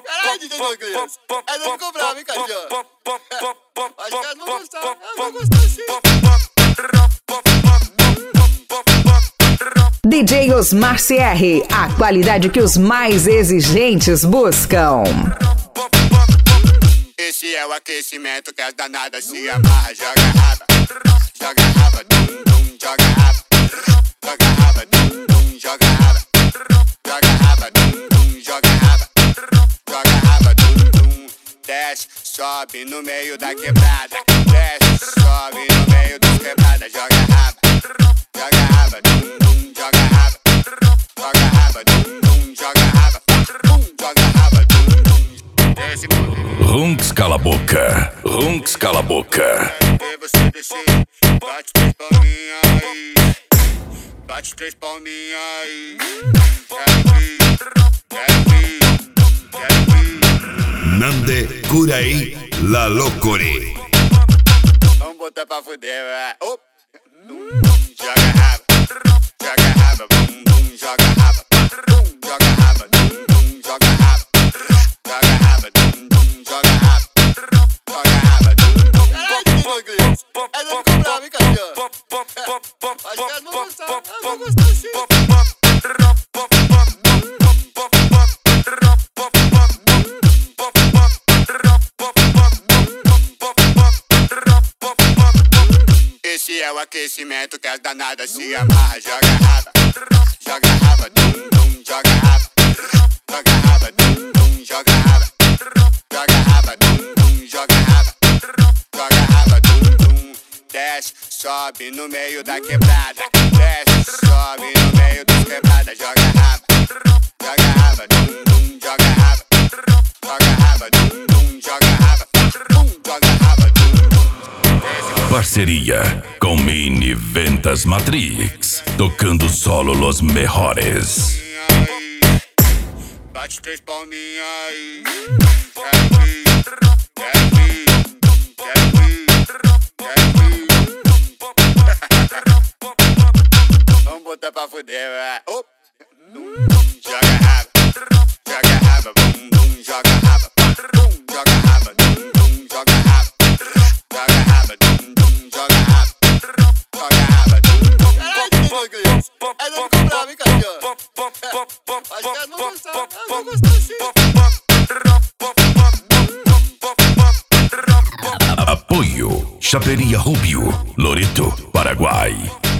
Caralho, DJ Douglas. Aí não ficou bravo, hein, Cajão? Acho que elas vão gostar. Elas vão gostar sim. DJ Osmar CR, a qualidade que os mais exigentes buscam. Esse é o aquecimento que as danadas se amarra. Joga raba, dum, dum, joga raba. Joga raba, dum, dum, joga raba. Joga raba, dum, dum, joga raba. Joga raba, dum, dum. Desce, sobe no meio da quebrada. Desce, sobe no meio da quebrada. Joga raba, dum, dum, joga raba. Joga raba, dum, dum, joga raba. Joga raba, dum, dum. Desce, Runks cala a boca, Runks cala a boca. e você descer, bate três palminhas aí. Bate três palminhas aí. Quero ir. Nande Kurai La Locure. Vamos botar pra fuder, vai. Joga raba, bum, bum, joga raba. Joga raba, bum, bum, joga raba. Joga raba, bum, bum, joga raba. Joga raba, bum, bum. Caralho, Douglas. Aí não ficou bravo, hein, Cajão? Acho que elas vão gostar. Elas vão gostar sim. Esse é o aquecimento que as danadas se amarra. Joga raba, dum, dum, joga raba. Joga raba, dum, dum, joga raba. Joga raba, dum, dum, joga raba. Joga raba, dum, dum. Desce, sobe no meio da quebrada. Desce, sobe no meio da quebrada. Joga raba, dum, dum, joga raba. Joga raba, dum, dum, joga raba. Joga raba, dum, dum. Parceria com Mini Ventas Matrix, tocando solo los mejores. Bate três palminhas aí. Vamos botar pra fuder, vai. Joga raba, bum, bum, joga raba. Joga raba, dum, dum, joga raba. Joga raba, dum, dum, joga raba. Joga raba, dum, dum. Caralho, Douglas. Aí não ficou bravo, hein, Cajão? Acho que elas vão gostar. Elas vão gostar sim. Apoio Chaperia Rubio, Loreto, Paraguai.